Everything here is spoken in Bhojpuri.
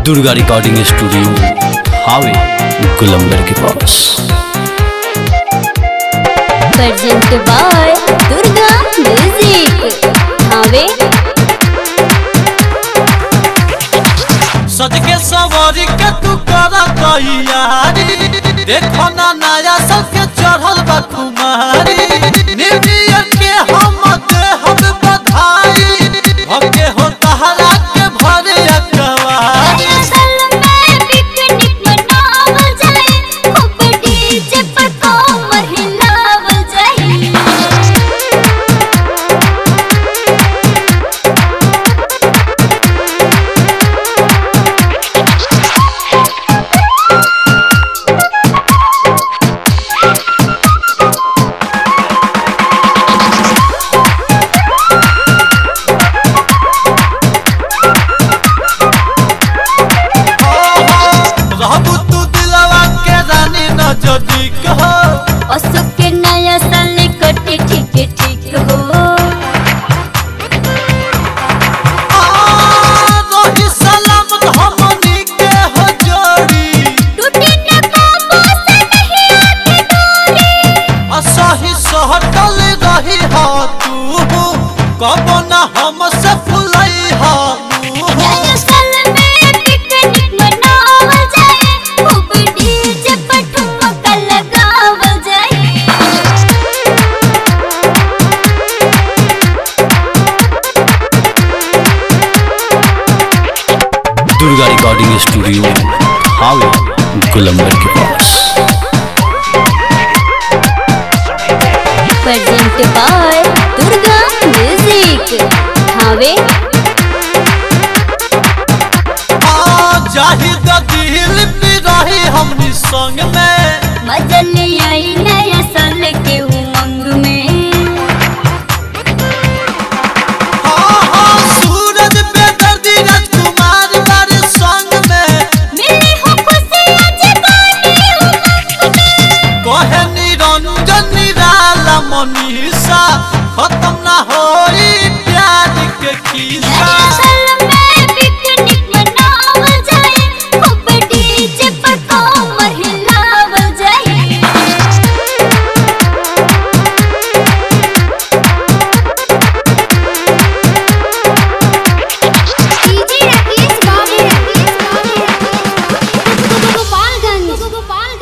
दुर्गा रिकॉर्डिंग स्टूडियो हावे गुलंबर के पास। प्रेजेंट बाय दुर्गा म्यूजिक हावे। सज के सवारी के तू करा तैयारी, देखो ना नया साल के चढ़ल बा कुमारी। न्यू ईयर के हम दे हम बधाई, भके हो तहरा के भरे अकवारी। के नया साल कटे ठीक ठीक हो। रही सलामत हमनी के हो जोड़ी, टूटे न पापा से नहीं आके दूरी। असही सहटल रही हा तू, कबो ना हमसे फुलई हा नया साल में पिकनिक मनावल जाए, खूब डीजे पर ठुमका लगावल जाए। दुर्गा रिकॉर्डिंग स्टूडियो हावे गुलंबर के पास। प्रेजेंट बाय दुर्गा म्यूजिक हावे। जाहिद दिल में रही हमनी संग में, मजल आई नया साल के उमंग में। सूरज पे दर्दी राजकुमार बारे संग में, मेरी हो खुशी आज गानी उमंग में। कहे निरंजन निराला मनीषा खत्म